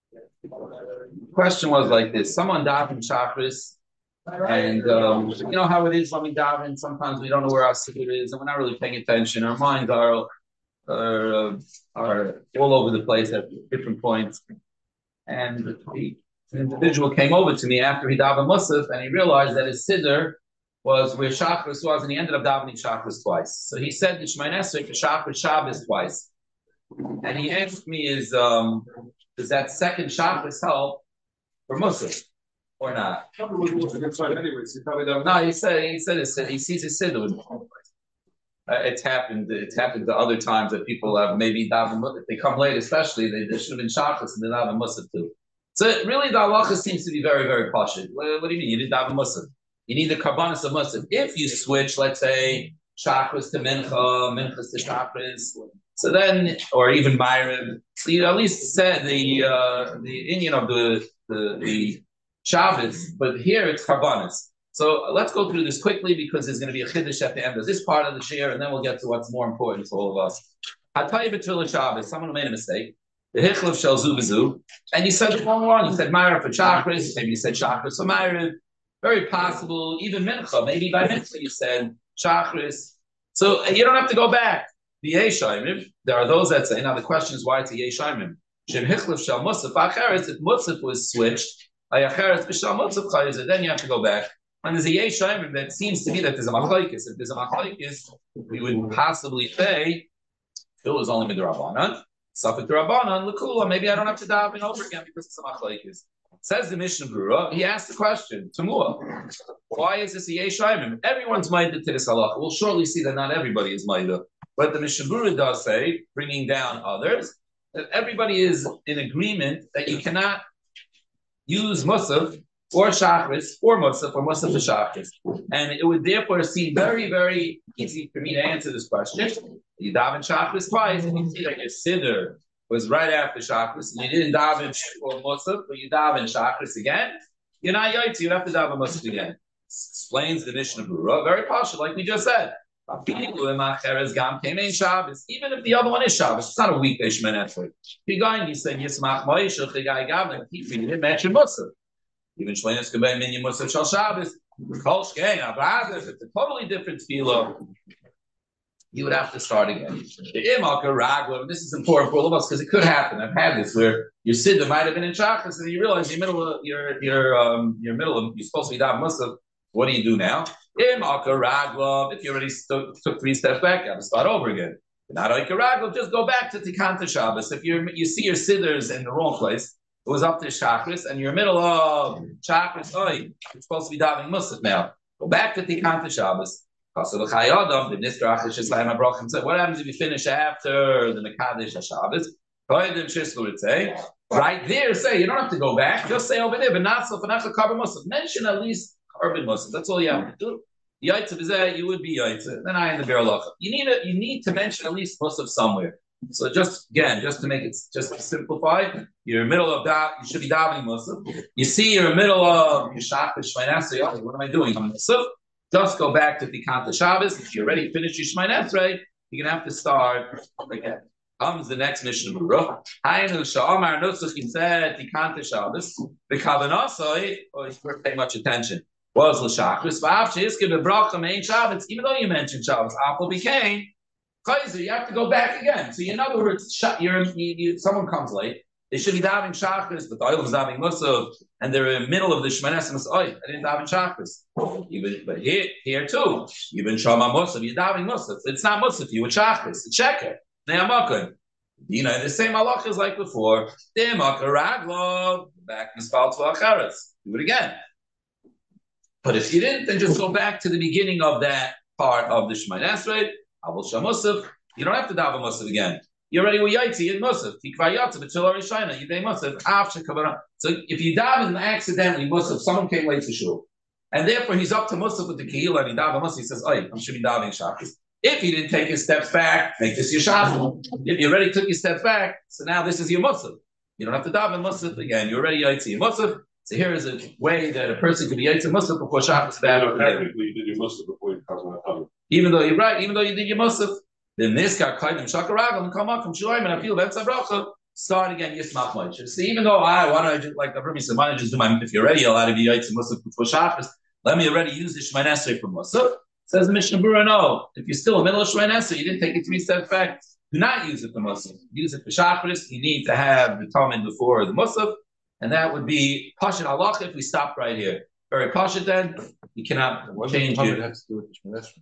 The question was like this: someone died in chakras, and you know how it is when we dive in. Sometimes we don't know where our secret is, and we're not really paying attention. Our minds are all over the place at different points. And an individual came over to me after he davened Musaf, and he realized that his siddur was where chakras was, and he ended up davening chakras twice. So he said the Shemay Esrei for chakras Shabbos twice, and he asked me, does that second chakras help for Musaf or not? No, he sees his siddur. It's happened the other times that people have maybe daven. If they come late, especially they should have been chakras and they daven musaf too. So really, the halacha seems to be very, very pashut. What do you mean? You need daven musaf. You need the karbanis of musaf. If you switch, let's say chakras to mincha, minchas to chakras, so then, or even ma'ariv, so you at least said the Indian of the Shabbos, but here it's karbanis. So let's go through this quickly because there's going to be a chiddush at the end of this part of the share, and then we'll get to what's more important to all of us. Hatay b'tfilah Shabbos. Someone made a mistake. The hichlef shel zu b'zu, and you said the wrong one. You said Ma'ariv for chakras. Maybe you said chakras for Ma'ariv. Very possible. Even mincha. Maybe by mincha you said chakras. So you don't have to go back. The yeshayim. There are those that say. Now the question is why it's a yeshayim. Shem hichlef shel musaf acheres. If musaf was switched, acheres b'shel musaf chayzer. Then you have to go back. And there's a yeshayim that seems to be that there's a machlokes. If there's a machlokes, we would possibly say it was only midrabanan. Safek drabanan lekula. Maybe I don't have to daven over again because it's a machlokes. Says the Mishnah Brura. He asked the question, Tamua, why is this a yeshayim? Everyone's minded to this halacha. We'll surely see that not everybody is minded, but the Mishnah Brura does say, bringing down others, that everybody is in agreement that you cannot use musaf or chakras, or musaf to chakras. And it would therefore seem very, very easy for me to answer this question. You daven chakras twice, and you see that your siddur was right after chakras, and you didn't daven for musaf, but you daven chakras again. You're not yaitz, you have to daven musaf again. Explains the Mishnah Brura, very partial, like we just said. Even if the other one is Shabbos, it's not a weekday Shemoneh Esrei. You said Yismach Moishel, the guy Gavin, he didn't mention musaf. Even Shleinis Kabay Minyan Musaf Shal Shabbos, Kol Shkei Abrad, if it's a totally different tefillah, you would have to start again. The Imaka Raglam, this is important for all of us because it could happen. I've had this where your siddur might have been in chakras, and you realize you're supposed to be down Musaf. What do you do now? Imaka Raglam, if you already took 3 steps back, you have to start over again. Not like a raglam, just go back to Tikanta Shabbos. If you see your siddurs in the wrong place, it was up to chakras, and you're middle of chakras. Oh, you're supposed to be davening musaf now. Go back to Tikanta Shabbos. What happens if you finish after the Mekadesh Shabbos? Right there, say you don't have to go back. Just say over there, but not so for not to cover musaf. Mention at least carbon musaf. That's all you have to do. Yaitza is that you would be yaitza. Then I in the Berlacha. You need to mention at least musaf somewhere. So just to make it just to simplify, you're in the middle of that. You should be davening musaf. You see, you're in the middle of your Shachar Shemay Esrei. What am I doing? I'm musaf. Just go back to Tikanta Shabbos. If you already finished your Shemay Esrei, you're gonna have to start again. Comes the next mission of Baruch. Haynu Sha'amar Nusach said Tikanta Shabbos. The Kavanasai, you weren't paying much attention. Was l'shachris v'afshe iske bebracha mein Shabbos. Even though you mentioned Shabbos, Apple became Kaiser. You have to go back again. So in other words, someone comes late. They should be davening chakras, but the oil is davening musaf, and they're in the middle of the Shemoneh Esrei. I didn't daven chakras. But here too, you've been shama musaf. You're davening musaf. It's not musaf. You were chakras. It's sheker. Ne'amakon. You know the same halacha as like before. De'amakar raglo. Back in spal to acharetz. Do it again. But if you didn't, then just go back to the beginning of that part of the Shemoneh Esrei. Avol shamusaf. You don't have to daven musaf again. You already were yaitzi in musaf. Tikva yatzav b'tzil arishayna. You day musaf after kavana. So if you daven accidentally musaf, someone came late to shul, and therefore he's up to musaf with the kehillah and he daven musaf. He says, "Oh, I should be davening shachris." If he didn't take his steps back, make this your shachris. If you already took your steps back, so now this is your musaf. You don't have to daven musaf again. You're already yaitzi in musaf. So here is a way that a person could be yaitz musaf before shachris. Technically, you did your musaf before you come. Even though you're right, even though you did your musaf, then this guy kaidim shakaragam come up from shloim and I feel that's a bracha. start again Yismach Moish. So even though why don't I just like the Rumi said, why don't I just do my if you're already allowed to be Yitzim Musaf before Shachris, let me already use the Shemay Nesrei for Musaf. Says the Mishnah Berurah, no. If you're still in the middle of Shemay Nesrei, you didn't take it 3 steps back. Do not use it for Musaf. Use it for Shachris. You need to have the Talmud before the Musaf, and that would be Pashat Halacha if we stopped right here. Very Pashat then, you cannot change it. Has to do with the Shemay Nesrei?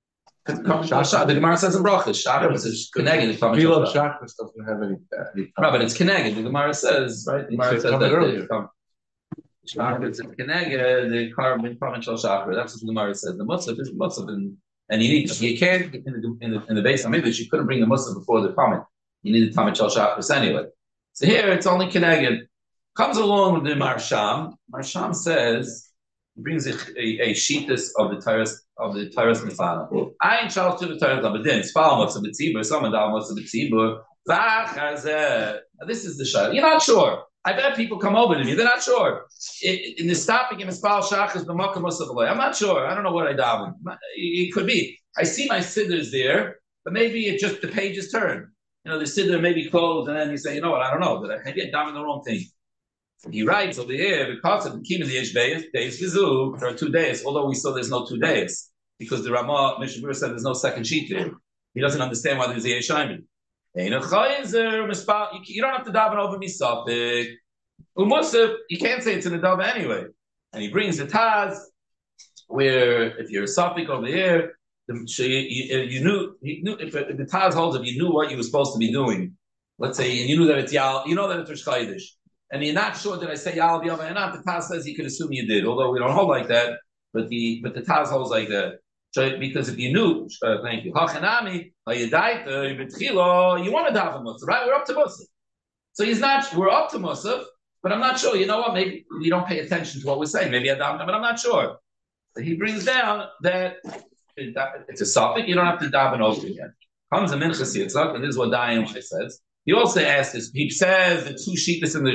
The Gemara says in Brachas, Shachris is connected. Filo Shachris doesn't have any. No, but it's connected. The Gemara says, right? The Gemara says that earlier. Shachris is connected. The carbon shel Shachris. That's what the Gemara says. The Musaf is Musaf, and you can't in the base of English. You couldn't bring the Musaf before the comment. You need the Tamid shel Shachris anyway. So here it's only connected. Comes along with the Marsham. Marsham says he brings a sheetus of the Tyrus Nifana. I ain't charged to the Tyrus of the din. It's follow most of the tzibur. Someone down most of the tzibur. This is the shayla. You're not sure. I bet people come over to me. They're not sure. In this topic, in Mispal Shachas, B'Makom Musaf, I'm not sure. I don't know what I daven. It could be. I see my sidders there, but maybe it just the pages turn. The siddur may be closed, and then you say, you know what? I don't know. But I get daven the wrong thing. He writes over here because of the Kim of the days Vizu, there are 2 days, although we saw there's no 2 days, because the Ramah Mishnah Berurah said there's no second sheet there. He doesn't understand why there's a Yeshayim. You don't have to daven over Misafik. Umusaf, you can't say it's in the daven anyway. And he brings the Taz, where if you're a Safik over here, you knew if the Taz holds if you knew what you were supposed to be doing. Let's say you knew that it's Yal, you know that it's Rosh Chodesh. And you're not sure did I say Yal B'Yom or not. The Taz says you could assume you did, although we don't hold like that. But the Taz holds like that. So because if you knew, thank you, Hachanami, you want to daven Musaf, right? We're up to Musaf. So we're up to Musaf, but I'm not sure. You know what? Maybe you don't pay attention to what we're saying. Maybe I daven, but I'm not sure. So he brings down that it's a suffix. You don't have to daven over again. Comes a Minchas Yitzchak, and this is what Dayan says. He also asks this. He says the 2 sheetas in the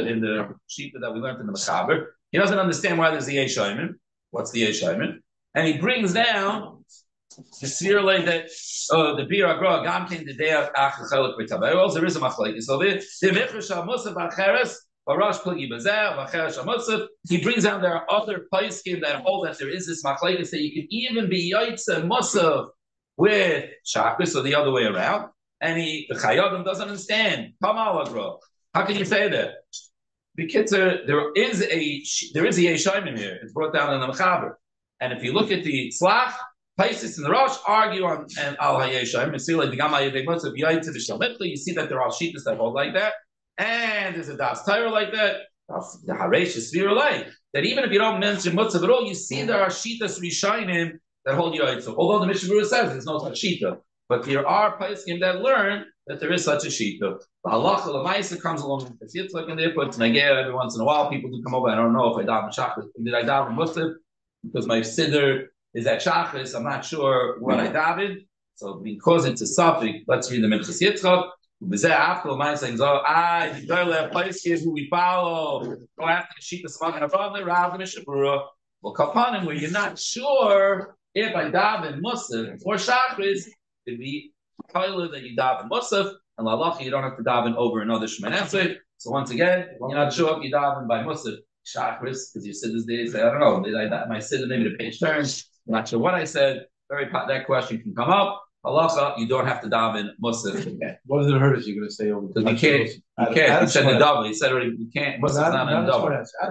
sheetah that we learned in the Mechaber. He doesn't understand why there's the Yeshayim. What's the Yeshayim? And he brings down the Svirle that the Bir Agra Gam came the day of Achachelek V'Taberos. There is a machlekes. So the Michrash Musaf Acheres Barash Plagi Bazeh Acheres Musaf. He brings down there are other poskim that hold that there is this machlekes that you can even be Yaitze Musaf with Shachris or the other way around. And the Chayadim doesn't understand. Kamal Agra. How can you say that? Because there is a Yeshayim here. It's brought down in the Mechaber. And if you look at the Tzlach, Paisis and the Rosh argue on and Al Hayeshayim. You see like the Gamma Yedei Musaf Yaitze V'Shalmitli. You see that there are Shitas that hold like that, and there's a Das Torah like that. The Haresh is like that. Even if you don't mention Musaf at all, you see there are Shitas Rishayim that hold Yaitze. Although the Mishnah Berurah says there's no such Shita. But there are Paiskim that learn that there is such a shita. The halacha l'maisa comes along with Yitzchak and they put Nagea every once in a while. People do come over. I don't know if I daven Shachris. Did I daven Musaf? Because my siddur is at Shachris. I'm not sure what I davened. So because it's a suffix, let's read the Minchas Yitzchak. B'zeh after l'maisa and so the Gdolei Paiskim who we follow go after the shita smagan above the Rav the Mishnah Berurah. Well, kapanim where you're not sure if I daven Musaf or Shachris. Could be Tyler that you daven Musaf, and Lalachi you don't have to daven over another Shemay Nesrei. So once again, you're not sure if you daven by Musaf Shachris because you said this day. Say I don't know. Did I my siddur maybe the page turns? I'm not sure what I said. That question can come up. Halacha, you don't have to daven Musaf again. What does it hurt if you're going to say over? Because you can't. He said the double. He said already you can't. Musaf not in the double.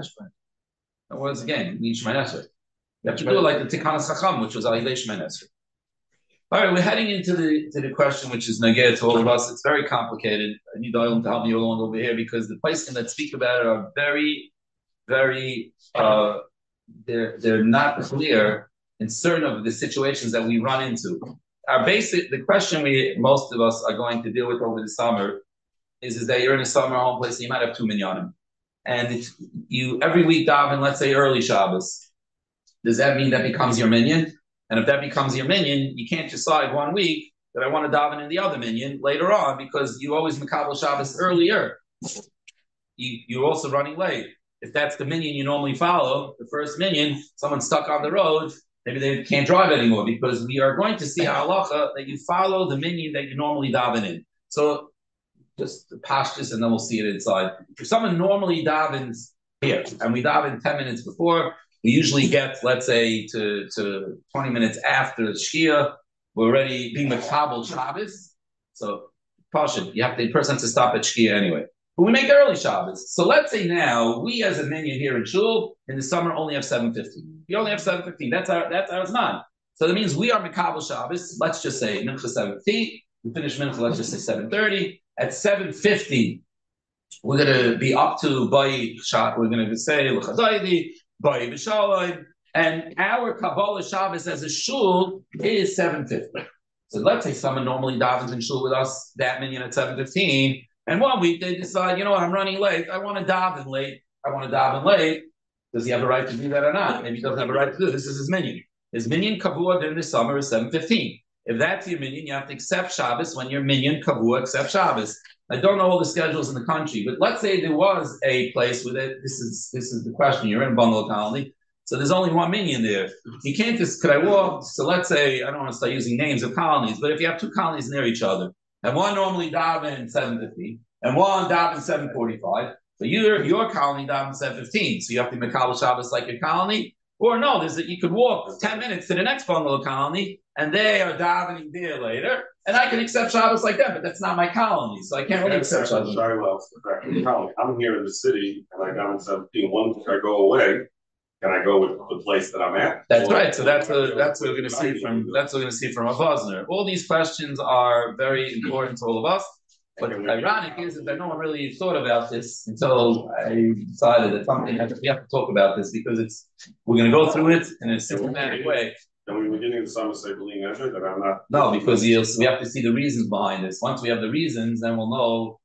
Once again, you need Shemay Nesrei. You have to do it like the Tikkanas Chacham, which was Alidei Shemay Nesrei. All right, we're heading into the question which is nageh to all of us. It's very complicated. I need Oilam to help me along over here because the places that speak about it are very, very they're not clear in certain of the situations that we run into. The question most of us are going to deal with over the summer is that you're in a summer home place and you might have 2 minyanim. And if you every week daven, let's say early Shabbos, does that mean that becomes your minyan? And if that becomes your minyan, you can't decide 1 week that I want to daven in the other minyan later on because you always makabel Shabbos earlier. You're also running late. If that's the minyan you normally follow, the first minyan, someone's stuck on the road, maybe they can't drive anymore because we are going to see halacha that you follow the minyan that you normally daven in. So just pashtus, and then we'll see it inside. If someone normally davens here, and we daven 10 minutes before, we usually get, let's say, to 20 minutes after Shkia, we're already being Makabel Shabbos. So, Pasha, the person has to stop at Shkia anyway. But we make early Shabbos. So let's say now, we as a minion here in Shul, in the summer only have 7:15. We only have 7:15. That's our Zman. So that means we are Makabel Shabbos. Let's just say Mincha 7:15. We finish Mincha, let's just say 7:30. At 7:50, we're going to be up to Bayi Shah. We're going to say L'chadaydi, Bayi B'Shalom, and our Kabbalah Shabbos as a shul is 7:50. So let's say someone normally davens in shul with us that minion at 7:15, and one week they decide, I'm running late. I want to daven late. Does he have a right to do that or not? Maybe he doesn't have a right to do it. This is his minion. His minion kavua during the summer is 7:15. If that's your minion, you have to accept Shabbos when your minion kavua accepts Shabbos. I don't know all the schedules in the country, but let's say there was a place with it. This is the question. You're in a bungalow colony, so there's only one minion there. You can't just, could I walk? So let's say, I don't want to start using names of colonies, but if you have two colonies near each other, and one normally daven 7:50, and one daven 7:45, so your colony daven 7:15, so you have to Makabel Shabbos like your colony, or no, you could walk 10 minutes to the next bungalow colony, and they are davening there later, and I can accept Shabbos like that, but that's not my colony, so I can't really accept Shabbos. Sorry, well, I'm here in the city, and I got in 17. Once I go away, can I go with the place that I'm at? That's right. So that's what we're going to see from Rav Vosner. All these questions are very important to all of us. But ironic is that no one really thought about this until I decided that we have to talk about this because we're going to go through it in a systematic way. And we were beginning of the summer say believing Ezra that I'm not. No, because we have to see the reasons behind this. Once we have the reasons, then we'll know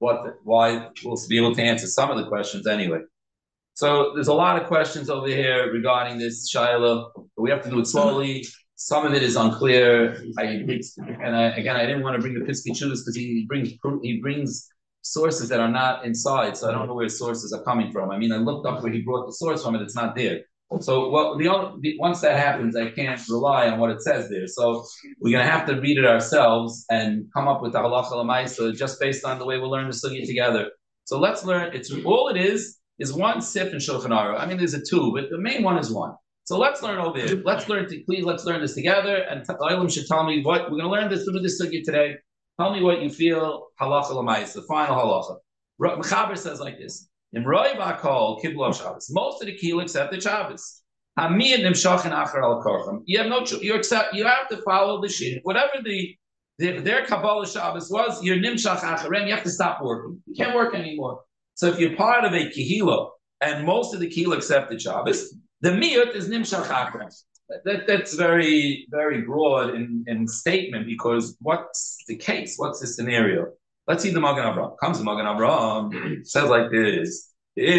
why we'll be able to answer some of the questions anyway. So there's a lot of questions over here regarding this Shaila. We have to do it slowly. Some of it is unclear. I didn't want to bring the Piskei Teshuvos because he brings sources that are not inside, so I don't know where his sources are coming from. I mean, I looked up where he brought the source from, and it's not there. So once that happens, I can't rely on what it says there. So we're going to have to read it ourselves and come up with the halacha l'maisa just based on the way we learn the sugya together. So let's learn. All it is one sif in Shulchan Aruch. I mean, there's a two, but the main one is one. So let's learn over here. Let's learn this together. And Olam should tell me what we're going to learn this through this sugya today. Tell me what you feel halacha l'maisa, the final halacha. Mechaber says like this. Most of the kilo accepted Shabbos. You have no choice. You have to follow the shit. Whatever their Kabbalah Shabbos was, your nimshach acharem. You have to stop working. You can't work anymore. So if you're part of a kehila and most of the kehila accepted Shabbos, the miyut is nimshach acharem. That's very, very broad in statement because what's the case? What's the scenario? Let's see the Magen Avraham. Comes the Magen Avraham, says like this.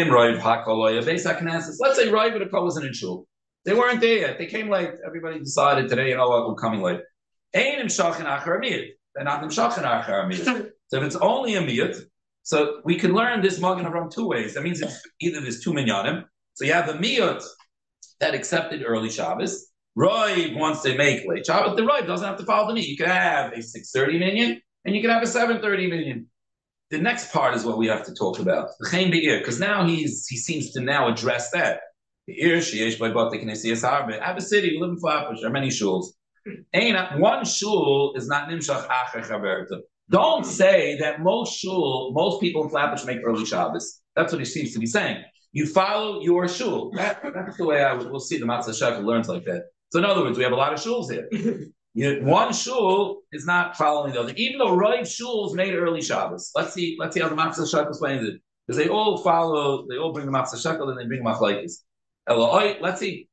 Let's say Rav and Akol wasn't in shul. They weren't there yet. They came late. Everybody decided today, we're coming late. They're not nimshachin achar miyut. So if it's only a miyut, so we can learn this Magen Avraham two ways. That means it's either there's two minyanim. So you have the miyut that accepted early Shabbos. Rav wants to make late Shabbos. The Rav doesn't have to follow the miyut. You can have a 6:30 minyan. And you can have a 7:30 million. The next part is what we have to talk about. The Chaim Be'ir, because now he seems to now address that. Be'ir, sheyesh by Batik Nesiyas Harbe. Have a city, we live in Flatbush, there are many shuls. One shul is not Nimshach Acher Chaverta. Don't say that most people in Flatbush make early Shabbos. That's what he seems to be saying. You follow your shul. That's the way we'll see the Matzah Shekel learns like that. So in other words, we have a lot of shuls here. One shul is not following the other, even though Rav shuls made early Shabbos. Let's see how the Matzah Shekel explains it, because they all bring the Matzah Shekel and they bring Machlekes. Let's see.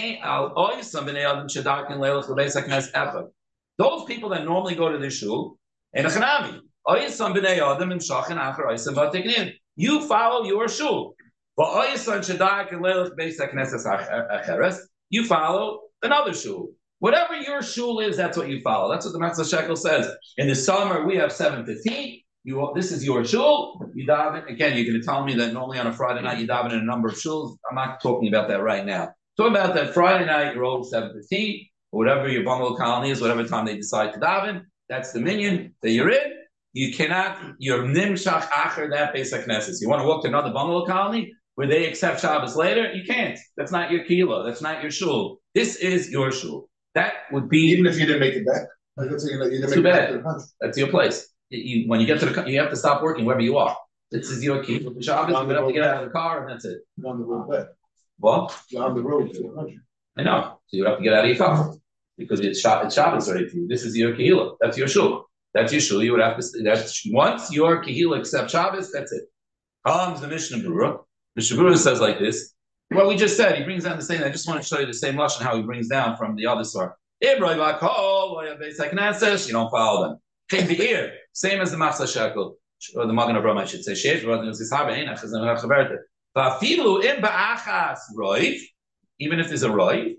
Those people that normally go to the shul, you follow your shul. You follow another shul. Whatever your shul is, that's what you follow. That's what the Matzah Shekel says. In the summer, we have 7:15. This is your shul. You daven. Again, you're going to tell me that normally on a Friday night you daven in a number of shuls. I'm not talking about that right now. Talking about that Friday night, you're over 7:15, or whatever your bungalow colony is, whatever time they decide to daven. That's the minyan that you're in. You cannot, you're nimshach acher that basic necessity. You want to walk to another bungalow colony where they accept Shabbos later? You can't. That's not your kilo. That's not your shul. This is your shul. That would be even if you didn't make it back. Like, let's say you didn't too make bad. it back to the country. That's your place. When you get to the, you have to stop working wherever you are. This is your key. For Shabbos, you have to get out of the car, and that's it. You're on the road back. What? You're on the road to the country. I know. So you have to get out of your car because it's Shabbos already to you. This is your kehillah. That's your shul. That's your shul. You would have to. That's once your kehillah accepts Shabbos. That's it. Comes the Mishnah Berurah. Mishnah Berurah says like this. What we just said. He brings down the same. I just want to show you the same lashon how he brings down from the other source. You don't follow them. Take the ear. Same as the Machzah Shekel. Or the Magen Avraham, I should say. Even if there's a roiv,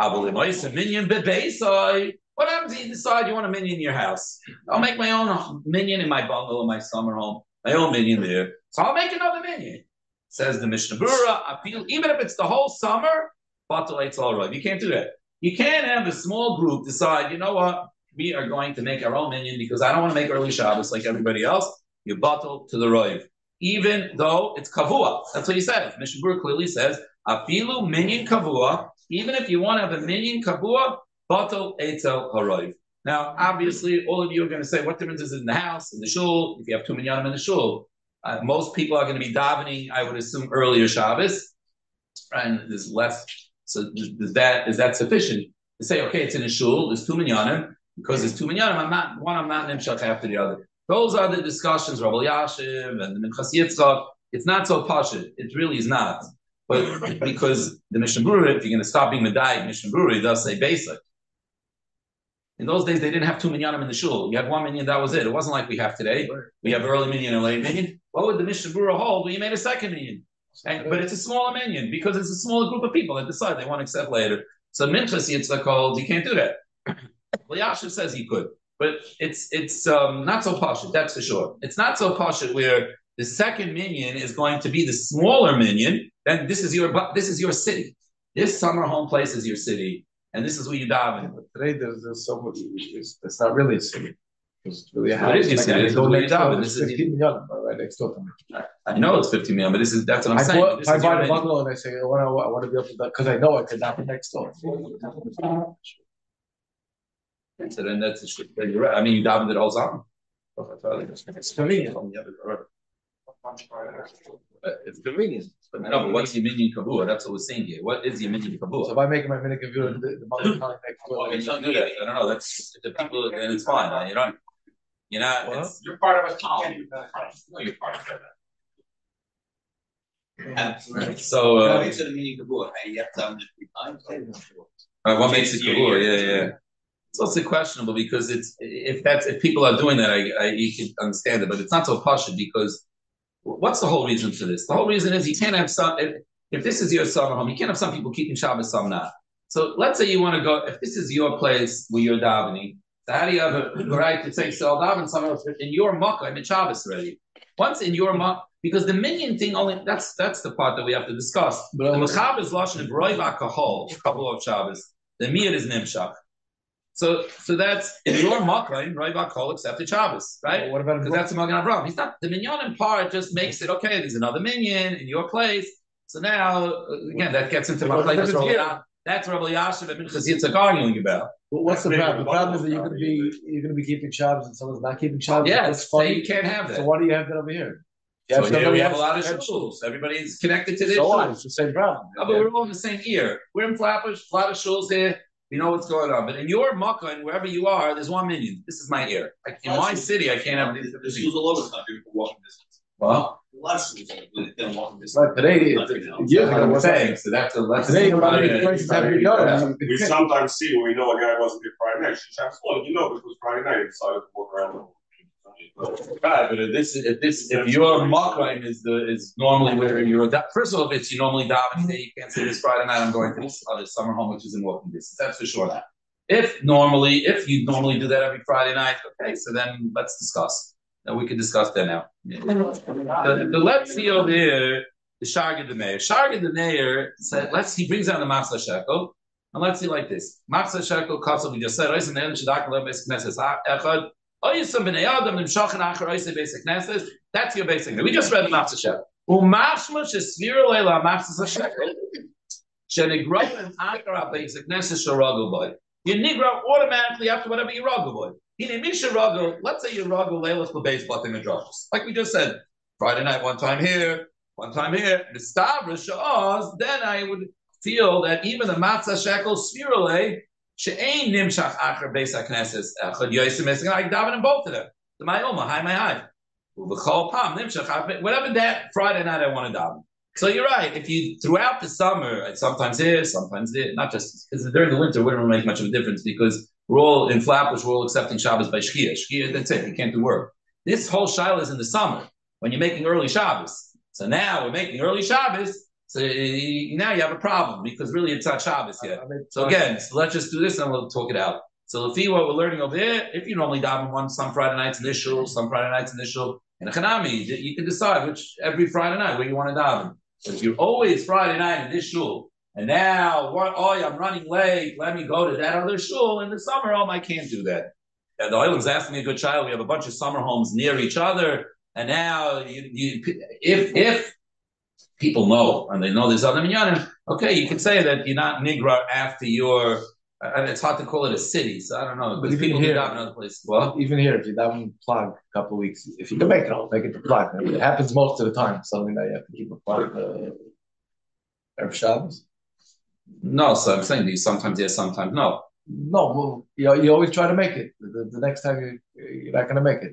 what happens if you decide you want a minion in your house? I'll make my own minion in my bungalow, my summer home, my own minion there. So I'll make another minion. Says the Mishnah Berurah, even if it's the whole summer, it's all right. You can't do that. You can't have a small group decide, you know what, we are going to make our own minion because I don't want to make early Shabbos like everybody else. You bottle to the roiv, even though it's kavua. That's what he says. Mishnah Berurah clearly says, afilu minyan kavua. Even if you want to have a minyan kavua, bottle etzel haroiv. Now, obviously, all of you are going to say, what difference is it in the house, in the shul? If you have two minyanim in the shul, most people are going to be davening, I would assume, earlier Shabbos, and there's less. So, is that sufficient to say, okay, it's in a shul, there's two minyanim, because there's two minyanim, I'm not nimshach after the other. Those are the discussions, Rabbi Yashiv and the Minchas Yitzchak. It's not so pashut. It really is not. But because the Mishnah Berurah, if you're going to stop being medayik, Mishnah Berurah does say basic. In those days, they didn't have two minyanim in the shul. You had one minyan, that was it. It wasn't like we have today. We have early minyan and late minyan. What would the Mishnah Berurah hold? Well, you made a second minyan. But it's a smaller minyan because it's a smaller group of people that decide they want to accept later. So Minchas Yitzchak holds, you can't do that. Well, Yashiv says he could. But it's not so pashut, that's for sure. It's not so pashut where the second minyan is going to be the smaller minyan. Then this is your city. This summer home place is your city, and this is where you daven. But today there's so much. It's not really a city. It's really a house. It is your city. It's where you daven. This is 15 million right next door to me. I know it's 50 million, but that's what I'm saying. If I buy the bungalow and I say I want to be able to because I know I could daven next door. So then you're right. I mean, you davened it all time. It's convenient. It's convenient. But no, but what's your minyan kavua? That's what we're saying here. What is your minyan kavua? So if I make my minyan kavua, the bungalow next door. Well, you don't do that. I don't know. That's the people, and it's fine. You don't. You're not. Well, you're part of a colony. No, you're part of that. So. Into the minyan kavua, you have to daven it 3 times. What makes it kavua? Yeah. It's also questionable because if people are doing that, you can understand it, but it's not so pashut because what's the whole reason for this? The whole reason is you can't have some. If this is your summer home, you can't have some people keeping Shabbos, some not. So let's say you want to go. If this is your place where you're davening, so how do you have a right to say so daven somewhere else in your makkah? I'm in Shabbos already. Once in your makkah, because the minyan thing only that's the part that we have to discuss. The mechaber is lashon b'roiv kahol, couple of Shabbos. The miyad is nimshach. So that's in your makkah, Roiv HaKol accepted Shabbos, right? Well, what about because that's the Magen Avraham. He's not the minyanim part. Just makes it okay. There's another minyan in your place. So now again, that gets into my place. That's Rabbi Yashiv and Minchas Yitzchak arguing about. Well, what's the problem? The problem is that you're going to be keeping Shabbos and someone's not keeping Shabbos. Yeah, so you can't have that. So why do you have that over here? So here we have a lot of shuls. Everybody's connected to this. So what? It's the same problem. No, but we're all in the same ear. We're in Flatbush, a lot of shuls here. You know what's going on. But in your makkah and wherever you are, there's one minyan. This is my ear. In my city, I can't have these. There's schools all over the country for walking distance. Well, A lot of schools don't walking distance. But today, years ago, we're saying. So that's a lesson. Today, a lot of these places have been done. We sometimes see when we know a guy wasn't here Friday night. Because it was Friday night, he decided to walk around the Right, but if your makkah is normally where you're first of all, if it's you normally davening, you can't say this Friday night I'm going to this other summer home which is in walking distance. That's for sure. That if you normally do that every Friday night, okay, so then let's discuss. Now we can discuss that now. The let's see over here the Shargid the Meir. Shargid the Meir said he brings down the Machzah Shekel and let's see like this. Machzah Shekel Kassel we just said Oyisam b'nei adam nimshachin achar oisei basic knesses. That's your basic. We just read the Matzah Shekel. Umashma shesvira leila Matzah Shekel. Shenigrayim achar basic knesses sharagu boy. You nigra automatically after whatever you ragu boy. Let's say you ragu leilas lebeis batim midrashos. Like we just said, Friday night, one time here. The stavros sha'az, then I would feel that even the Matzah Shekel Svirale, she'ain nimshach acher beis haknesses echad yosim esing. I daven in both of them. The my oma, hi my hi. Uvechol pam nimshach whatever that Friday night I want to daven. So you're right. If you throughout the summer, sometimes here, sometimes there, not just because during the winter, it wouldn't make much of a difference because we're all in Flatbush, we're all accepting Shabbos by Shkia. Shkia, that's it. You can't do work. This whole Shiloh is in the summer when you're making early Shabbos. So now we're making early Shabbos. So now you have a problem because really it's not Shabbos yet. So again, let's just do this and we'll talk it out. So if what we're learning over here, if you normally daven some Friday nights initial, some Friday nights initial, in a Chanami, you can decide which every Friday night where you want to daven. But if you're always Friday night in this shul, and now I'm running late, let me go to that other shul in the summer. I can't do that. And the Oilam's asking me a good child. We have a bunch of summer homes near each other. And now, if people know and they know there's other minyanim, okay, you can say that you're not nigra after your. And it's hard to call it a city, so I don't know. But people do that in other places. Well, even here, if you daven plug a couple of weeks, if you can make it to plug. I mean, it happens most of the time. Something that you have to keep a plug Erev Shabbos. No, so I'm saying these sometimes yes, sometimes no. No, well, you always try to make it. The next time you're not going to make it.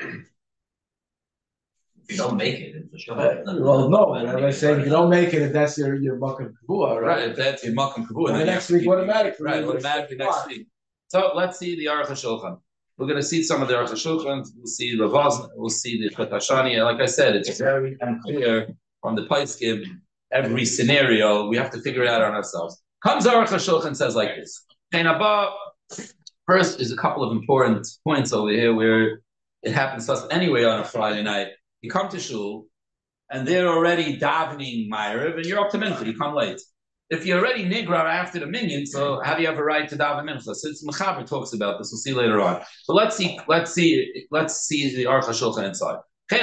If you don't make it, it's for sure. Well, no, I'm saying if you don't make it, if that's your Makam Kavua, right? Right, if that's your Makam Kavua. The next week, automatically. Right, automatically next week. So let's see the Aruch HaShulchan. We're going to see some of the Aruch HaShulchan. We'll see Ravaz. We'll see the Chetashani. Like I said, it's very unclear from the Paiskim. Every scenario, we have to figure it out on ourselves. Comes Aruch HaShulchan says like this. First is a couple of important points over here where it happens to us anyway on a Friday night. You come to shul, and they're already davening Ma'ariv, and you're up to mincha. You come late. If you're already nigra after the minyan, so how do you have a right to daven mincha? So it's Mechaber talks about this. We'll see later on. So let's see the Aruch HaShulchan inside.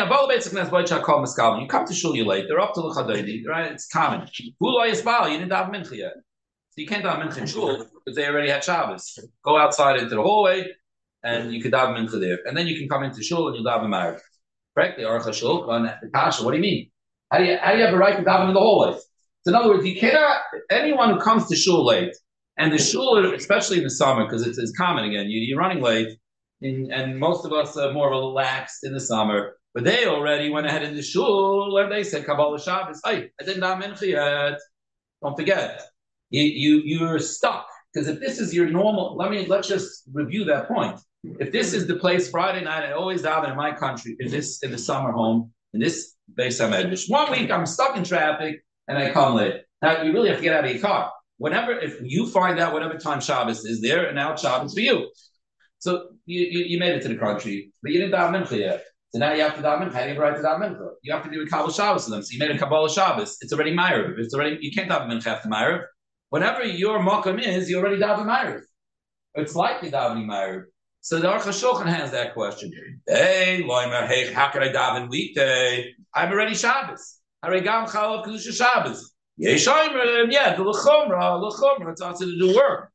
You come to shul, you're late. They're up to l'chadaydi, right? It's common. You didn't daven mincha yet, so you can't daven mincha in shul because they already had Shabbos. Go outside into the hallway, and you can daven mincha there, and then you can come into shul and you daven Ma'ariv. Correctly, Aruch HaShulchan, the Kasha. What do you mean? How do you have a right to daven in the hallway? So in other words, you cannot. Anyone who comes to shul late, and the shul, especially in the summer, because it's common again. You're running late, and most of us are more relaxed in the summer. But they already went ahead in the shul and they said Kabbalah Shabbos. Hey, I didn't daven mincha yet. Don't forget, you're stuck because if this is your normal, let's just review that point. If this is the place Friday night, I always daven in my country, in the summer home, in this Beis HaMedrash. 1 week I'm stuck in traffic and I come late. Now you really have to get out of your car. If you find out whatever time Shabbos is there, and now it's Shabbos for you. So you made it to the country, but you didn't daven mincha yet. So now you have to daven mincha. How do you have a right to daven mincha? You have to do a Kabbalah Shabbos to them. So you made a Kabbalah Shabbos. It's already Ma'ariv. You can't daven mincha after Ma'ariv. Whenever your makam is, you already daven Ma'ariv. It's likely davening Ma'ariv. So the Aruch HaShulchan has that question. Hey, how can I daven weekday? I'm already Shabbos. Harigam Chalav Kedusha Shabbos. Yeah, the l'chumra. It's also to do work.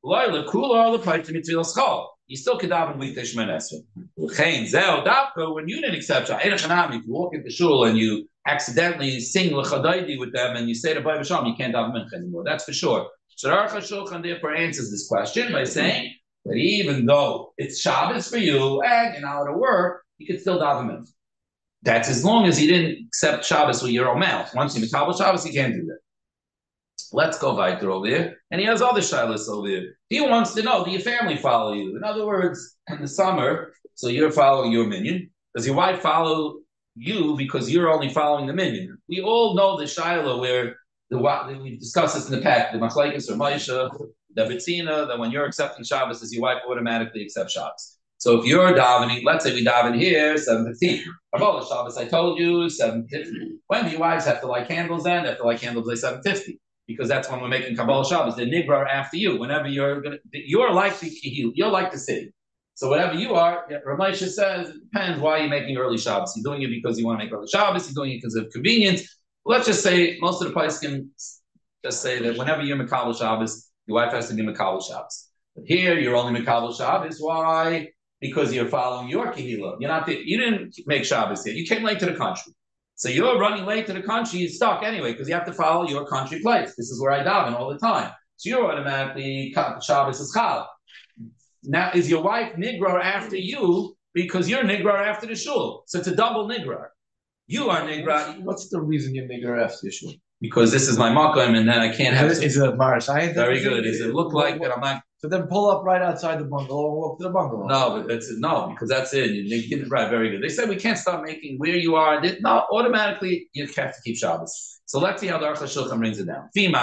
You still can daven weekday Shemoneh Esrei. When you didn't accept Shabbos, if you walk into shul and you accidentally sing l'chadaydi with them and you say to B'ay B'Shalom, you can't daven mincha anymore. That's for sure. So the Aruch HaShulchan therefore answers this question by saying that even though it's Shabbos for you and you're not allowed to work, you can still daven mincha. That's as long as you didn't accept Shabbos with your own mouth. Once you metabel Shabbos, you can't do that. Let's go weiter over here. And he has other shilas over here. He wants to know, do your family follow you? In other words, in the summer, so you're following your minion. Does your wife follow you because you're only following the minion? We all know the shilah where we discussed this in the pack, the machlekes or Maisha, the Bitsina, that when you're accepting Shabbos, does your wife automatically accept Shabbos? So if you're davening, let's say we daven here, 7:15. Kabbalah Shabbos, I told you, 7:50. When do your wives have to light candles then? They have to light candles at 7:50. Because that's when we're making Kabbalah Shabbos. The Nigrar after you. Whenever you're like the city. So whatever you are, Ramesha says it depends why you're making early Shabbos. You're doing it because you want to make early Shabbos. You're doing it because of convenience. Let's just say most of the place can just say that whenever you're Makabel Shabbos, your wife has to be Makabel Shabbos. But here you're only Makabel Shabbos. Why? Because you're following your Kehillah. You didn't make Shabbos here. You came late to the country. So you're running late to the country, you're stuck anyway, because you have to follow your country place. This is where I daven all the time. So you're automatically Shabbos is Chal. Now, is your wife Nigrar after you because you're Nigrar after the shul? So it's a double Nigrar. You are Nigrar. What's the reason you're nigger after the shul? Because this is my makom, and then I can't have. Is it Marasai? Very good. Does it look like that? I'm not. So then pull up right outside the bungalow and walk to the bungalow. No, but that's no, because that's it. You get it right. Very good. They said we can't start making where you are. No, automatically you have to keep Shabbos. So let's see how the Aruch HaShulchan brings it down. You're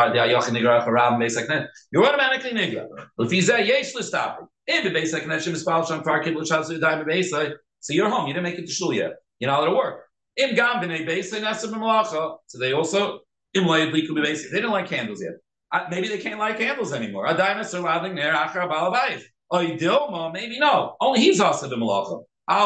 automatically nigger. If he's there, yesh l'stapik. So you're home. You didn't make it to shul yet. You're not allowed to work. So they also they didn't light candles yet. Maybe they can't light candles anymore. Maybe no. Only he's also the malacha.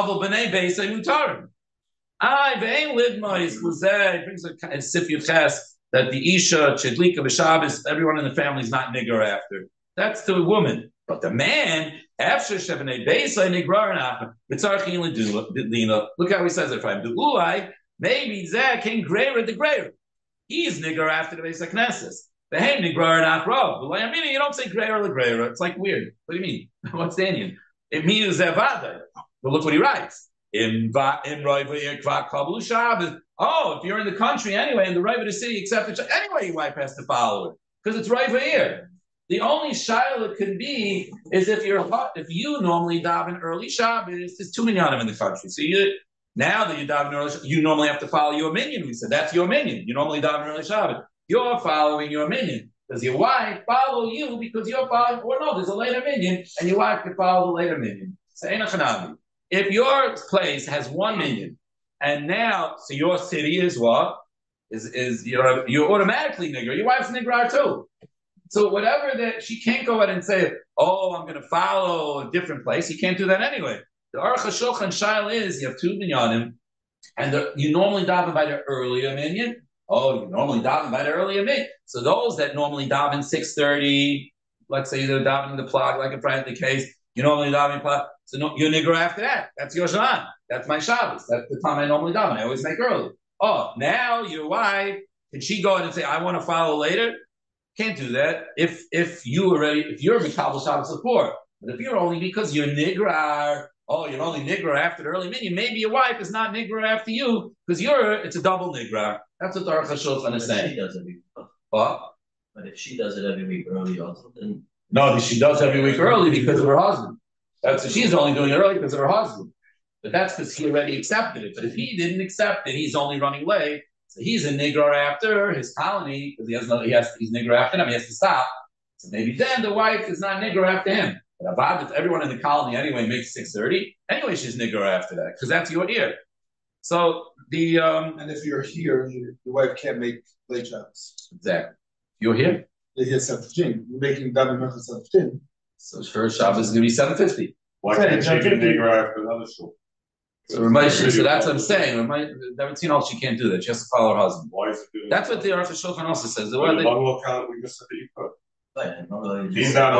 It brings a sif yuches that the isha chedlika b'Shabbos, everyone in the family is not nigger after. That's the woman, but the man. Look how he says it for him. Maybe Zach came greater the greater. He's nigger after the Beis HaKnesses. The hem nigrar and achrov. I mean, you don't say greater the greater. It's like weird. What do you mean? What's the Indian? It means zevada. But look what he writes. Oh, if you're in the country anyway, in the right of the city, except anyway, your wife has to follow it because it's right here. The only shaila it could be is if you normally daven early Shabbos, there's too many of them in the country. So now that you daven early, you normally have to follow your minion. We said that's your minion. You normally daven early Shabbos. You're following your minion. Does your wife follow you because you're following? Or no, there's a later minion, and your wife can follow the later minion. So if your place has one minion, and now so your city is what is you're automatically nigger. Your wife's nigger too. So whatever that she can't go ahead and say, oh, I'm going to follow a different place. You can't do that anyway. The Aruch HaShulchan shail is you have two minyanim, and you normally daven by the earlier minyan. Oh, you normally daven by the earlier minyan. So those that normally daven 6:30, let's say they're davening the plug, like in the case, you normally daven plug. So no, you're nigger after that. That's your Shalan. That's my Shabbos. That's the time I normally daven. I always make early. Oh, now your wife, can she go ahead and say, I want to follow later? Can't do that if you're Mikabel Shabbos before. But if you're only because you're nigrar, you're only nigrar after the early minyan, maybe your wife is not nigrar after you because it's a double nigrar. That's what the Aruch HaShulchan is saying. She does every week. What? But if she does it every week early also, then no, she does every week early because of her husband. She's only doing it early because of her husband. But that's because he already accepted it. But if he didn't accept it, he's only running late. So he's a nigger after his colony because he's nigger after him. He has to stop. So maybe then the wife is not nigger after him. But if everyone in the colony anyway makes 6:30, anyway she's nigger after that because that's your ear. So the and if you're here, your wife can't make late Shabbos. Exactly. You're here. You're here 7:15. You're making daven mincha 7:15. So first Shabbos is going to be 7:50. Why can't she be nigger after another shul? So that's what I'm saying. She can't do that. She has to follow her husband. Why is it that's what the Aruch HaShulchan also says. The bungalow count we just said that you put. He's not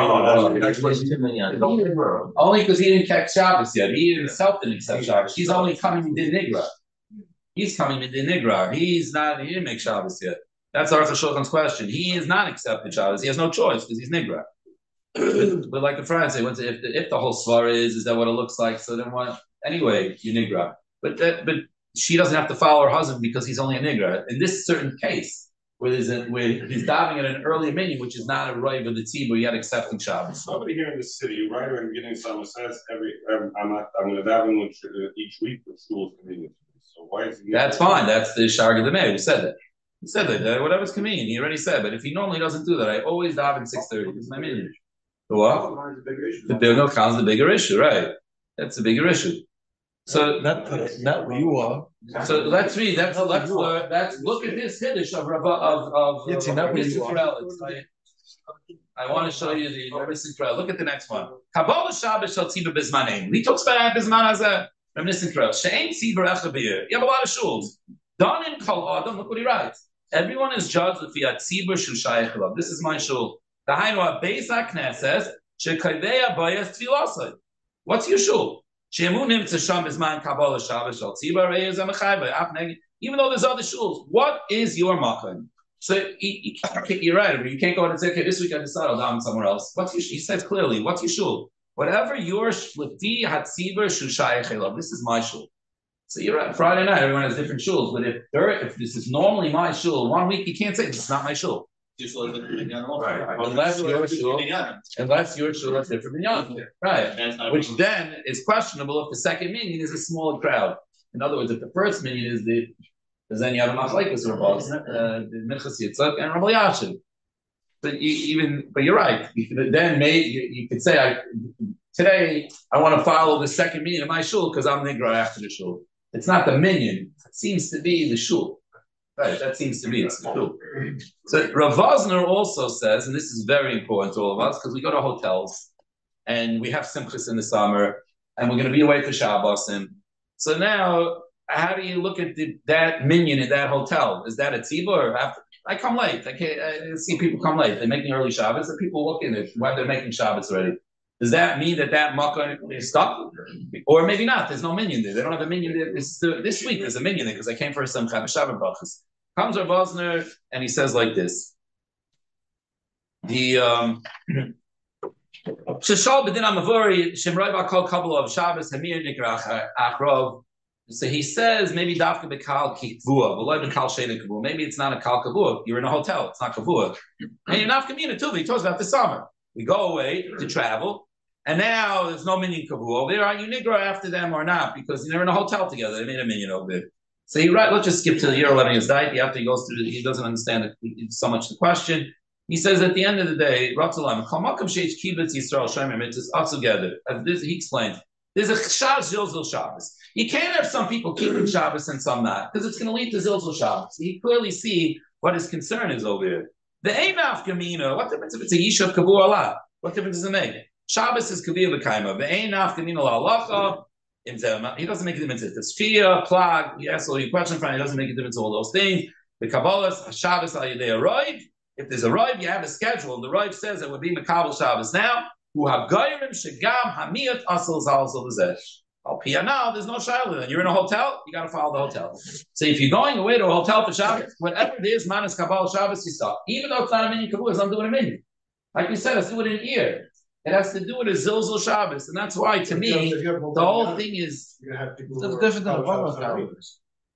only because he didn't catch Shabbos yet. He himself didn't accept Shabbos. He's only coming in the Nigra. He's coming in the Nigra. He didn't make Shabbos yet. That's Aruch HaShulchan's question. He is not accepted Shabbos. He has no choice because he's Nigra. But like the Friends say, if the whole svar is that what it looks like? So then what? Anyway, you nigra. But she doesn't have to follow her husband because he's only a nigra. In this certain case, where he's diving at an early minyan, which is not a right of the tzibur yet accepting Shabbos. Somebody here in the city, you write her and getting someone says I'm going to daven each week with school's convenient. So why is he? That's fine. That's the Sharga Demei who said that. He said that whatever's convenient. He already said. But if he normally doesn't do that, I always daven 6:30. This is my minyan. What? The bigger counts the bigger issue, right? That's the bigger issue. So not where you are. So let's read. Let's look at this Hiddush of Yitzchak. I want to show you the reminiscent trail. Look at the next one. Kabbalah Shabbos shall tziva bismanim. He talks about bisman as a reminiscent trail. She'ain tziva echa b'yer. You have a lot of shuls. Danim kol adam. Look what he writes. Everyone is judged with the tziva shu shayich elav. This is my shul. The Hainu Beis HaKnesses shekayvei abayas tfilasai. What's your shul? She'emunim tzasham bisman Kabbalah Shabbos shall tziva reyes amechayvei. Even though there's other shuls, what is your makom? So you're right. You can't go and say, okay, this week I decided I'll down somewhere else. What's your? He says clearly, what's your shul? Whatever your shlifi hatziber shushayich. This is my shul. So you're right. Friday night, everyone has different shuls. But if this is normally my shul, 1 week you can't say this is not my shul. Right. Unless your shul is different than young. Right. Which then is questionable if the second minyan is a smaller crowd. In other words, if the first minyan is the then you have a machlekes Rabbi, the Minchas Yitzchak and Rabbi Yashin. But you're right. Then you could say, today I want to follow the second minyan of my shul because I'm nigra after the shul. It's not the minyan. It seems to be the shul. Right, that seems to be it's the shul. So Rav Vosner also says, and this is very important to all of us because we go to hotels and we have simchas in the summer and we're going to be away for Shabbos. And so now, how do you look at that minyan in that hotel? Is that a tziva or after? I come late. I see people come late. They're making early Shabbos. And people look in it while they're making Shabbos already. Does that mean that makkah is stuck? Or maybe not. There's no minyan there. They don't have a minyan there. This week there's a minyan there because I came for some Shabbat brachas. Comes Rav Vosner and he says like this. The Sheshal b'din ha'mavori shemroi b'kol kabbalah of Shabbos hamir nikra achrov. So he says maybe dafka bekal kivua, v'loy bekal sheda kavua. Maybe it's not a kal kavua. You're in a hotel. It's not kavua. And you're not community too. He talks about the summer. We go away to travel, and now there's no minyan kavua over there. Are you nigra after them or not? Because they're in a hotel together. They made a minyan over there. So he right. Let's just skip to the year 11 his diet. After he goes through, he doesn't understand it so much the question. He says at the end of the day, Ratzalam, kol makom sheish kibbutz Yisrael shomer mitzvahs all together. As this he explained. There's a Shaz Zilzul Shabbos. You can't have some people keeping Shabbos and some not, because it's going to lead to Zilzul Shabbos. You clearly see what his concern is over here. The Einaf Kamina, what difference if it's a Yishav Kavu Allah? What difference does it make? Shabbos is Kavir B'Kaima. The Einaf Kamina La'alacha. He doesn't make a difference. It's Tfiyah, Plag, yes, or your question from he doesn't make a difference all those things. The Kabbalah, Shabbos, Al Yedei Roiv. If there's a Roiv, you have a schedule. And the Roiv says it would be Makabel Shabbos now. Who have goyim shegam hamiyat asal zalzal zesh. Al now there's no shaila. Then you're in a hotel, you got to follow the hotel. So if you're going away to a hotel for Shabbos, whatever it is, manas kabbalah Shabbos, you stop. Even though it's not a minyan kabbalah, I'm doing a minyan. Like you said, let's do it in an ear. It has to do with a zilzal Shabbos, and that's why to me the whole thing is different than a public calendars.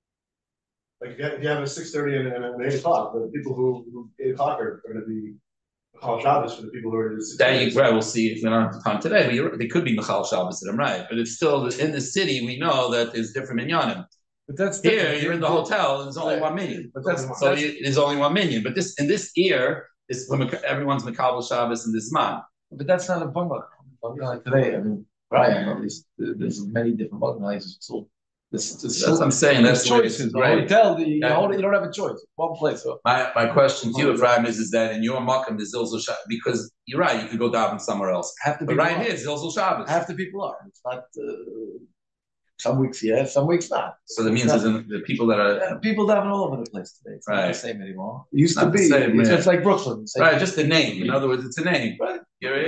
Like if you have a 6:30 and an 8 o'clock, the people who 8 o'clock are going to be Michal Shabbos for the people who are in the city. Right, we'll see if we don't have time today. But they could be Michal Shabbos, I'm right. But it's still in the city. We know that there's different minyanim. But that's here. You're in the hotel, and there's only 1 minyan. But there's only 1 minyan. But in this year, everyone's Michal Shabbos in this month. But that's not a bungalow. Like today, I mean, right? At least there's many different bungalows. So that's what I'm saying. That's choices, right? Hotel, you don't have a choice. One place. So. My question to you, Ephraim, is that in your makom the Zilzul Shabbos, because you're right, you could go daven somewhere else. But right here, Zilzul Shabbos. Half the people are. It's not. Some weeks, yes, some weeks not. So that means the people that are people daven all over the place today. It's not the same anymore. It used to be. It's just like Brooklyn. Right, just the name. In other words, it's a name. Right.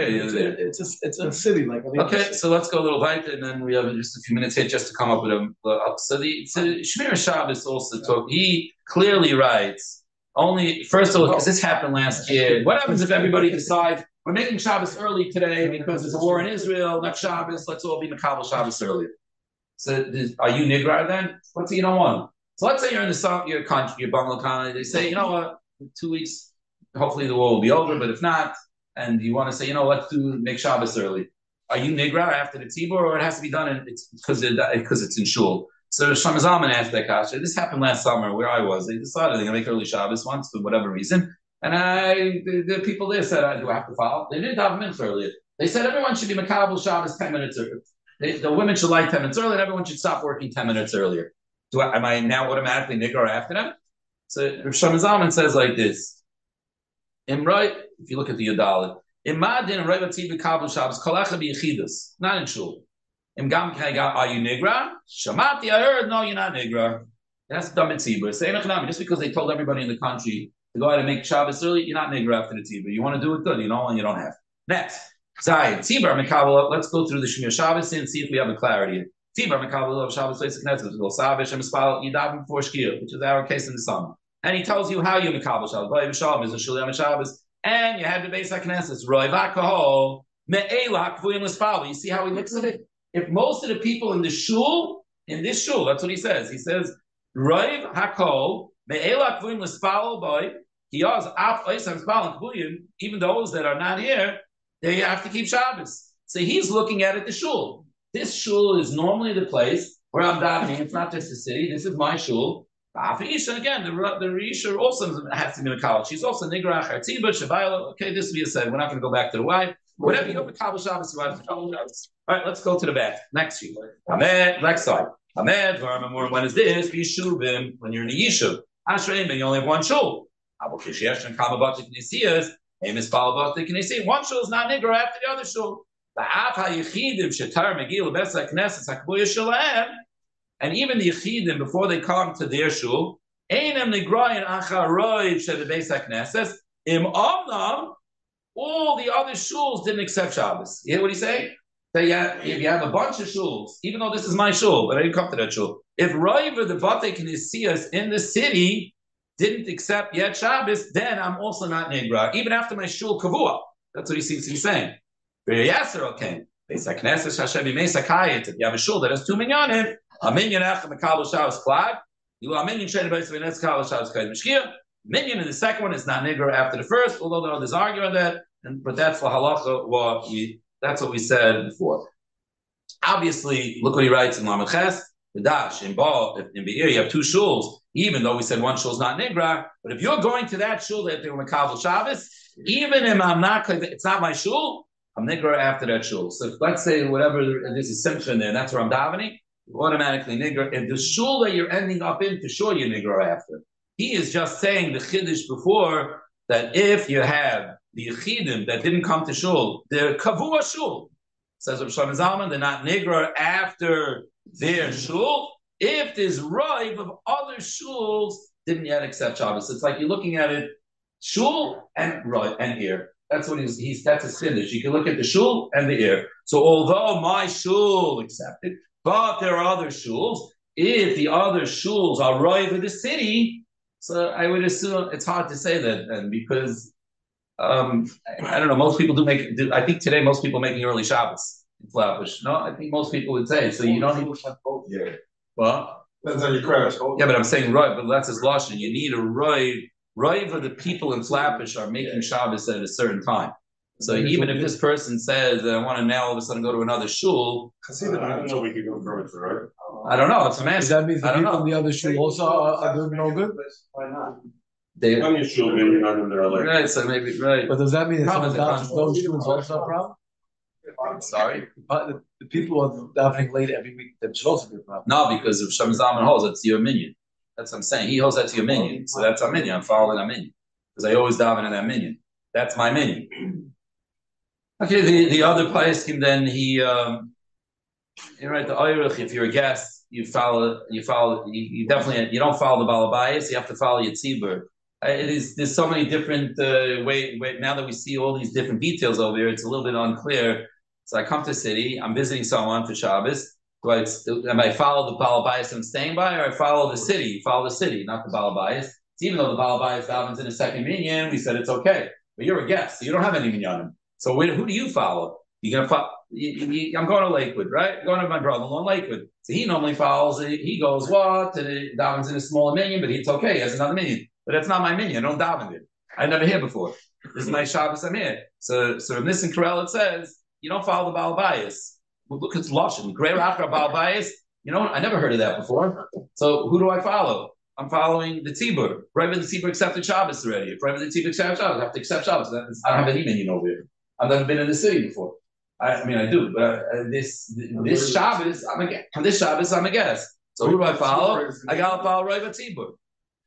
It's a city like. Okay, so let's go a little weiter, and then we have just a few minutes here just to come up with a. So Shmir Shabbos also talk. He clearly writes only first of all because this happened last year. What happens if everybody decides we're making Shabbos early today because there's a war in Israel? Next Shabbos, let's all be Makabel Shabbos earlier. So are you nigrar then? Let's say you don't want. So let's say you're in the south, your country, your bungalow colony. They say, you know what, in 2 weeks, hopefully the war will be over. But if not, and you want to say, let's make Shabbos early. Are you nigrar after the tzibur, or it has to be done because it's in shul? So Shlomo Zalman asked that kasha. This happened last summer where I was. They decided they're gonna make early Shabbos once for whatever reason, and the people there said, "Do I have to follow?" They didn't daven minutes earlier. They said everyone should be makabel Shabbos 10 minutes earlier. The women should light 10 minutes earlier, and everyone should stop working 10 minutes earlier. Am I now automatically nigrar after them? So Shlomo Zalman says like this. Right, if you look at the Yudalit, Imadin Reva Tzibur Kabul Shabbos Kolecha B'Yechidus, not in shul. Im Gam Kaiga, are you nigra? Shamati, I heard. No, you're not nigra. That's dumb at Tzibur. Say just because they told everybody in the country to go ahead and make Shabbos early, you're not nigra after the Tzibur. You want to do it good, you know, and you don't have. Next, Zayin Tzibur Mekabel. Let's go through the Shemir Shabbos and see if we have a clarity. Tzibur Mekabel of Shabbos Leisek Netzah Go Savish and Mispal Yidavim before Shkir, which is our case in the summer. And he tells you how you Mekabel Shabbos. Vayim Shalom is a Shulim Shabbos, and you had the Beis HaKnesses Roy Vakahol Me'elak Vuyim Mispal. You see how he looks at it. If most of the people in the shul, that's what he says. He says, Roiv Hakol, Me'elak Vuyim L'Spalo Boy, Hiyaz Af Oisam Spal Kbuyim, even those that are not here, they have to keep Shabbos. So he's looking at it, the shul. This shul is normally the place where I'm davening. It's not just the city. This is my shul. And again, the Risha also has to be in a college. She's also Nigra Chartiba, Shavayla. Okay, this we said. We're not going to go back to the wife. Whatever you go to Kabbalah Shabbos, you have to Kabbalah Shabbos. All right, let's go to the back. Next sheet. Ahmed, next slide. Ahmed, when is this? Yishuvim, when you're in a Yishuv. Ashreim, you only have one shul. Abu Kishesh and Kamabatik Nisiyas, Amos Balabatik Nisiyas. One shul is not Nigra after the other shul. The Af HaYechidim, Shetar Megil, Besa Knesset, Hakbuya Shalem, and even the Yechidim, before they come to their shul, Einem Nigrayin Acharoiv Shede Besa Knesset, Im Omnam, all the other shuls didn't accept Shabbos. You hear what he's saying? That if you have a bunch of shuls, even though this is my shul, but I didn't come to that shul, if Raiva, the Bate Knesias in the city, didn't accept yet Shabbos, then I'm also not Nigra, even after my shul Kavua. That's what he seems to be saying. Yasser came. If you have a shul that has 2 minyanim, a minyan after Makabel Shabbos Klag, you are a minyan traded by Svenetz Kabel Shabbos Klag Mishkir. Minyan in the second one is not Nigra after the first, although there are others argue on that. But that's for halacha. That's what we said before. Obviously, look what he writes in Lamed Ches. The Dash in Be'er, you have 2 shuls. Even though we said one shul is not Nigra, but if you're going to that shul that they were Makabel Shabbos, even if I'm not, it's not my shul, I'm Nigra after that shul. So let's say whatever this is Simcha in there, that's where I'm davening, automatically Nigra. If the shul that you're ending up in, for sure you're Nigra after. He is just saying the Chiddush before that if you have the Yechidim that didn't come to shul, they're Kavua shul. Says Rav Shlomo Zalman, they're not Nigra after their shul. If there's rive of other shuls didn't yet accept Shabbos. It's like you're looking at it, shul and rive and ear. That's what he's that's a Chiddush. You can look at the shul and the ear. So although my shul accepted, but there are other shuls, if the other shuls are rive of the city, so I would assume it's hard to say that then because I don't know. Most people do. I think today most people making early Shabbos in Flatbush. No, I think most people would say so. You don't need Yeah. well. Depends on your credit. Yeah, but I'm saying right. But that's his lashon. You need a rive. Rive of the people in Flatbush are making Shabbos at a certain time. So even if this person says I want to now all of a sudden go to another shul, I don't know. We could go further, right? I don't know. It's a man. Does that mean the people in the other shul also are doing no good? Why not? They, I'm your shul, maybe not in there. Like, right. So maybe right. But does that mean that Problem someone is the does those shuls also a problem? Sorry. But the people who are davening late every week, that should also be a problem. No, because if Shem Zalman holds that's your minion. That's what I'm saying. He holds that to your minion. So that's our minion. I'm following our minion. Because I always daven in that minion. That's my minion. Okay, the other place can then you write the Eirich, if you're a guest, you definitely, you don't follow the Balabayas, you have to follow your tzibur. There's so many different now that we see all these different details over here, it's a little bit unclear. So I come to the city, I'm visiting someone for Shabbos. Am I follow the Balabayas I'm staying by, or I follow the city? You follow the city, not the Balabayas. Even though the Balabayas davens in a second minyan, we said it's okay. But you're a guest, so you don't have any minyanim. So who do you follow? You're gonna follow. I'm going to Lakewood, right? I'm going to my brother-in-law in Lakewood. So he normally follows it. He goes what? To the davens in a smaller minion, but it's okay. He has another minion, but that's not my minion. I don't daven it. I never hear before. This is my Shabbos. I'm here. So in this in Corel it says you don't follow the Baal Bayis. Well, look, it's Lashon. Grey Rachar Baal Bayis. You know what? I never heard of that before. So who do I follow? I'm following the Tzibur. Right when the Tzibur accepted Shabbos already. If right when the Tzibur accepted Shabbos, I have to accept Shabbos. I don't have any minion over here. I've never been in the city before. I mean, I do, but this Shabbos, I'm a guest. So who do I follow? I got to follow Rav Tzibur.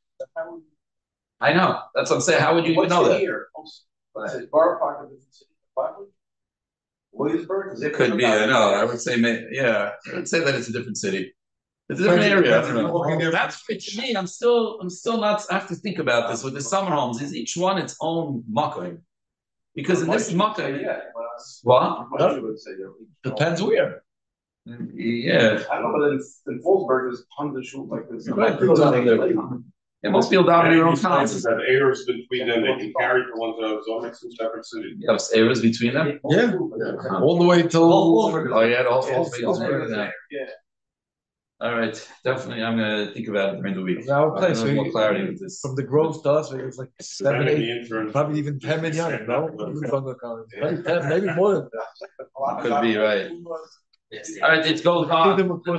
I know. That's what I'm saying. How would you even know that? Bar Park of the city. Williamsburg? It could be. I know. I would say, yeah. I would say that it's a different city. It's a different area. I don't know. That's for me. I'm still not. I have to think about this with the summer homes. Is each one its own makkah? Because in this makkah, what? Depends where. Yeah. I don't know, but in Wolfsburg, there's tons of schools like this. Right, people down there. It must be down in your own town. Places have errors between them, they can carry for one to Zomics in separate cities. You have areas between them. Yeah, all the way till. Oh yeah, the whole Yeah. All right, definitely. I'm gonna think about it during the week. Our I place, have more clarity with this. From the Grove to us, it's like 7, 8, Maybe probably even 10 million, no? Maybe 10, maybe more than that. Could be right. All right, it goes on.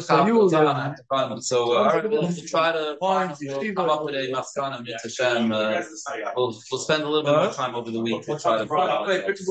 So, all right, we'll try to come up with a maskana mitzvah. We'll spend a little bit more time over the week to try to find out.